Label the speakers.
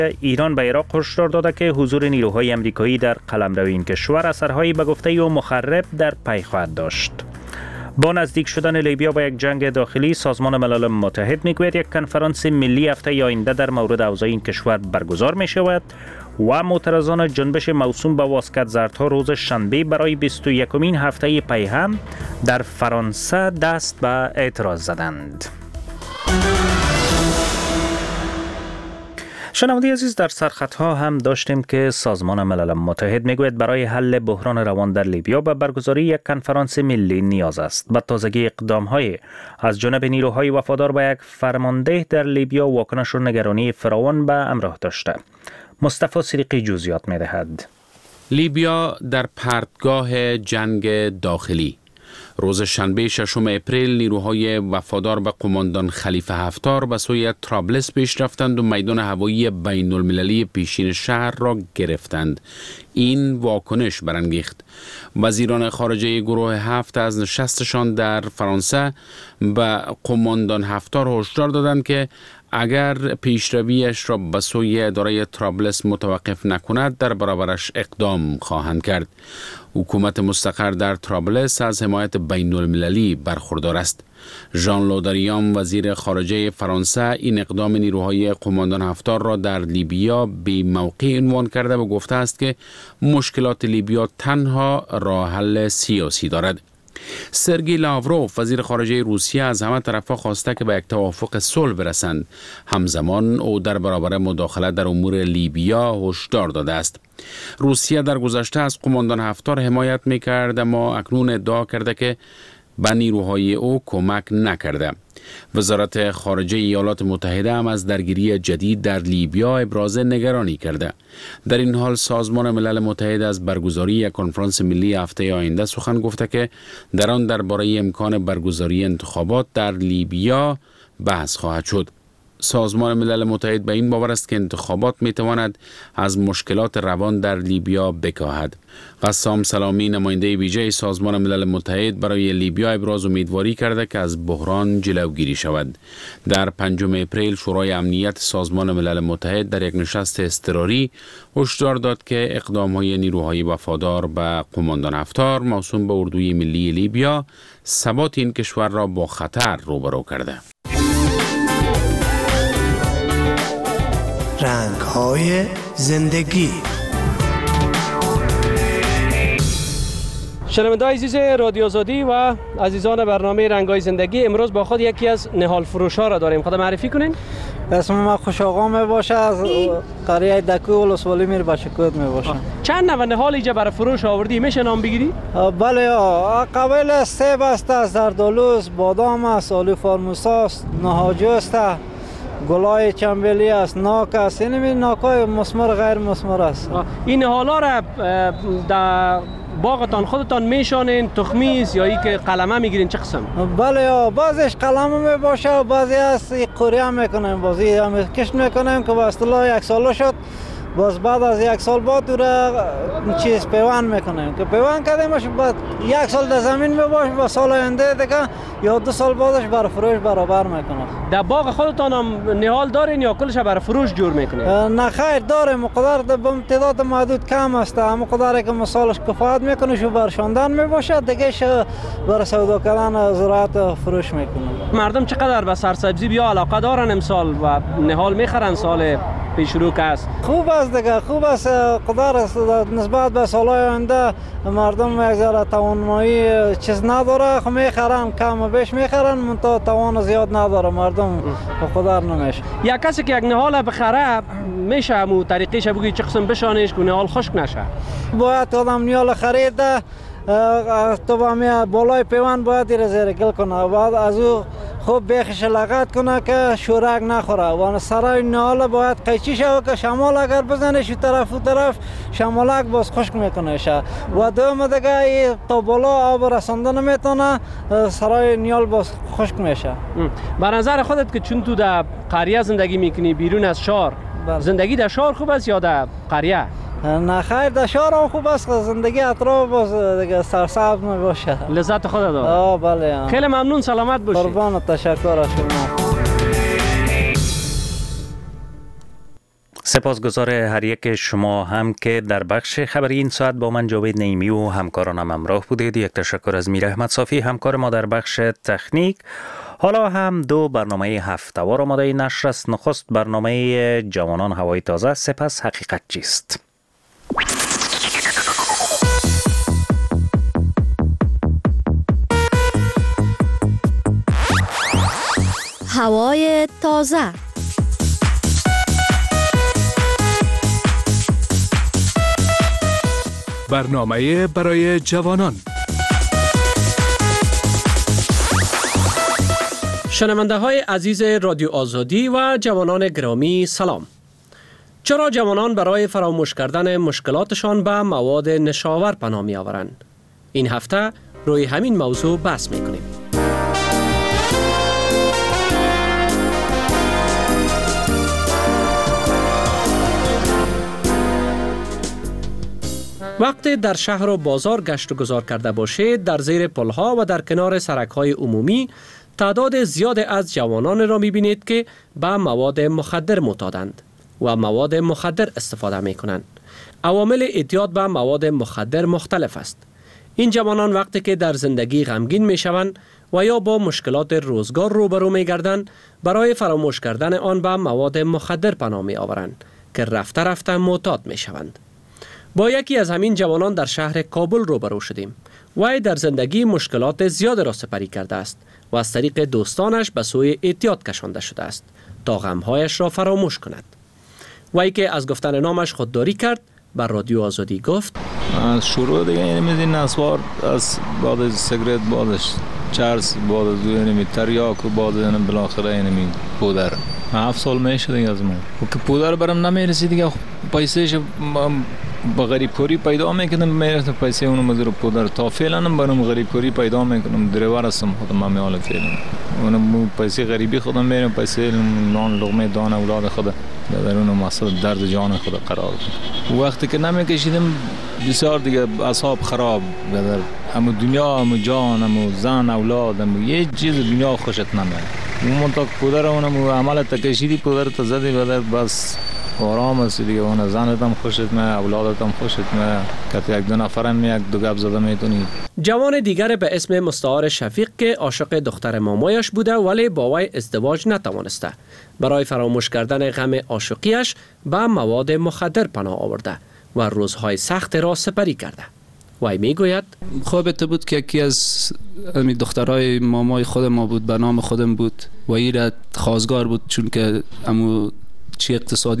Speaker 1: ایران به عراق هشدار داده که حضور نیروهای آمریکایی در قلمرو این کشور اثرهایی به گفته او مخرب در پی خواهد داشت. با نزدیک شدن لیبیا به یک جنگ داخلی، سازمان ملل متحد میگوید یک کنفرانس ملی هفته آینده در مورد اوضاع این کشور برگزار می شود و معترضان جنبش موسوم به واسکت زردها روز شنبه برای 21مین هفته پی هم در فرانسه دست به اعتراض زدند. شنونده عزیز، در سرخطها هم داشتیم که سازمان ملل متحد میگوید برای حل بحران روان در لیبیا به برگزاری یک کنفرانس ملی نیاز است. به تازگی اقدام‌های از جانب نیروهای وفادار به یک فرمانده در لیبیا واکنش و نگرانی فراوان به همراه داشته. مصطفی صدیقی جزئیات می‌دهد.
Speaker 2: لیبیا در پرتگاه جنگ داخلی. روز شنبه 6 اپریل نیروهای وفادار به قماندان خلیفه حفتار به سوی طرابلس پیش رفتند و میدان هوایی بین المللی پیشین شهر را گرفتند. این واکنش برانگیخت. وزیران خارجه گروه 7 از نشستشان در فرانسه به قماندان حفتار هشدار دادند که اگر پیشرویش را به سوی اداره طرابلس متوقف نکند در برابرش اقدام خواهند کرد. حکومت مستقر در طرابلس از حمایت بین المللی برخوردار است. ژان لودریان وزیر خارجه فرانسه این اقدام نیروهای قماندان حفتار را در لیبیا بی موقع عنوان کرده و گفته است که مشکلات لیبیا تنها راه حل سیاسی دارد. سرگئی لاوروف وزیر خارجه روسیه از همه طرفا خواسته که به یک توافق صلح برسند. همزمان او در برابر مداخله در امور لیبیا هشدار داده است. روسیه در گذشته از قماندان حفتار حمایت می‌کرد اما اکنون ادعا کرده که به نیروهای او کمک نکرده. وزارت خارجه ایالات متحده هم از درگیری جدید در لیبیا ابراز نگرانی کرده. در این حال سازمان ملل متحد از برگزاری یک کنفرانس ملی هفته آینده سخن گفته که در آن درباره امکان برگزاری انتخابات در لیبیا بحث خواهد شد. سازمان ملل متحد به این باور است که انتخابات میتواند از مشکلات روان در لیبیا بکاهد. قسام سلامی نماینده ویژه سازمان ملل متحد برای لیبیا ابراز امیدواری کرده که از بحران جلوگیری شود. در 5 اپریل شورای امنیت سازمان ملل متحد در یک نشست اضطراری هشدار داد که اقدام‌های نیروهای وفادار به قماندان حفتار موسوم به اردوی ملی لیبیا ثبات این کشور را با خطر روبرو کرده.
Speaker 3: رنگ‌های زندگی.
Speaker 4: شنونده‌های عزیز رادیو آزادی و عزیزان برنامه رنگ‌های زندگی، امروز با خود یکی از نهال فروش‌ها را داریم. خود معرفی کنین؟
Speaker 5: اسم من خوش آقا می باشه، از قریه دکو ولسوالی میر باشکود می باشه.
Speaker 4: چند نوع نهال اینجا برای فروش آوردی؟ میشه نام بگیری؟
Speaker 5: بله، قبل سیب است، زردآلوست، بادام است، آلو فارموسا است، نهاجو است، گلای چنبیلی است، ناک است. این ناکای مثمر غیر مثمر است.
Speaker 4: این نهالا را در باغتان خودتان میشانین، تخمی است یا ای که قلمه میگیرین؟ چه قسم؟
Speaker 5: بله، بعضیش قلمه می باشه و بعضی از قوریه میکنیم، بعضی هم کشت میکنیم که با اصطلاح 1 ساله شد. باز بعد از 1 سال بعد او را چیز پیوند میکنیم که پیوند کردیمش بعد 1 سال در زمین میباشه و سال آینده دیگه یا 2 سال بعدش برای فروش برابر میکنه.
Speaker 4: در باغ خودتان هم نهال دارین یا کلش برای فروش جور میکنین؟
Speaker 5: نه خیر، داریم، مقدار به تعداد محدود کم است، اما مقداری که مثالش کفایت میکنه شو برشاندن میباشه، دیگه شو برای سودا کردن زراعت فروش میکنه.
Speaker 4: مردم چقدر به سرسبزی بیا علاقه دارن امسال و نهال میخرن سال پیش رو که است؟
Speaker 5: خوب است دیگه، خوب است. قدر است نسبت به سالهای آینده مردم یک ذره توانایی چیز نداره، خب میخرن، کم و بیش میخرن، منتها توان زیاد نداره مردم، قدر نمیشه.
Speaker 4: یا کسی که یک نهال بخره میشه همون طریقیش بگی چه قسم بشانش که نهال خشک نشه؟
Speaker 5: باید آدم نهال خریده تو با بالای پیوند باید این زیر گل کنه، بعد از او خوب بیخش لغت کنه که شورک نخوره و سرای نهال باید قیچی شود که شمال اگر بزنه شو طرف و طرف شمالک باز خشک میکنه شه و دوم دیگه تا بالا آب رسانده نمیتونه، سرای نهال باز خشک میشه.
Speaker 4: به نظر خودت که چون تو در قریه زندگی میکنی بیرون از شهر، زندگی در شهر خوب است یا در قریه؟
Speaker 5: نه خیر، در شهر هم خوب است، زندگی اطراف باز دیگه سرسبز می باشه،
Speaker 4: لذت خود داره.
Speaker 5: بله.
Speaker 4: خیلی ممنون، سلامت باشی.
Speaker 5: قربان، تشکر از شما.
Speaker 1: سپاسگزار هر یک شما هم که در بخش خبری این ساعت با من جاوید نعیمی و همکارانم همراه بودید. یک تشکر از میر احمد صافی همکار ما در بخش تکنیک. حالا هم دو برنامه هفته‌وار آماده نشر است. نخست برنامه جوانان هوای تازه، سپس حقیقت چیست.
Speaker 6: هوای تازه.
Speaker 7: برنامه برای جوانان.
Speaker 4: شنونده های عزیز رادیو آزادی و جوانان گرامی سلام. چرا جوانان برای فراموش کردن مشکلاتشان به مواد نشاور پناه می آورند؟ این هفته روی همین موضوع بحث می کنیم. وقتی در شهر و بازار گشت و گذار کرده باشید، در زیر پلها و در کنار سرک‌های عمومی تعداد زیاد از جوانان را می‌بینید که به مواد مخدر معتادند و مواد مخدر استفاده می‌کنند. عوامل اعتیاد به مواد مخدر مختلف است. این جوانان وقتی که در زندگی غمگین می‌شوند و یا با مشکلات روزگار روبرو می‌گردند، برای فراموش کردن آن به مواد مخدر پناه می‌آورند که رفته رفته معتاد می‌شوند. با یکی از همین جوانان در شهر کابل روبرو شدیم. وی در زندگی مشکلات زیاد را سپری کرده است و از طریق دوستانش به سوی اعتیاد کشانده شده است تا غمهایش را فراموش کند. وی که از گفتن نامش خودداری کرد، بر رادیو آزادی گفت:
Speaker 8: از شروع دیگه اینمی نسوار، از بعد از سیگرت، بعدش چرس، بعد از اینمی تریاک و بعد اینم بالاخره اینمی پودر. 7 سال میشه دیگه از من که پودر برام نمیرسید دیگه. پیسهش با غریبکاری پیدا میکنم، میرفتم پیسه اونو مزور پودر. تا فعلا برام غریبکاری پیدا میکنم، دریور هستم خودم میال فعلا. اونم پیسه غریبی خودم میرم، پیسه نان لقمه دان اولاد خود در اونو مسئله درد جان خود قرار بدم. وقتی که نمیکشیدم بسیار دیگه اعصاب خراب در همو دنیا، همو جان، همو زن، اولاد، همو یه چیز دنیا خوشت نمیاد. اون تا پودر اونم عمل تکشیدی پودر تا زدی بدر بس آرام است دیگه. اون زنت هم خوشت میاد، اولادت هم خوشت میاد، که یک دو نفرم یک دو گپ زده میتونی.
Speaker 4: جوان دیگر به اسم مستعار شفیق که عاشق دختر مامایش بوده ولی با وی ازدواج نتوانسته، برای فراموش کردن غم عاشقیش به مواد مخدر پناه آورده و روزهای سخت را سپری کرده. وی میگوید:
Speaker 9: خوابت بود که یکی از دخترای مامای خود ما بود، به نام خودم بود و این خواستگار بود، چون که چی اقتصادی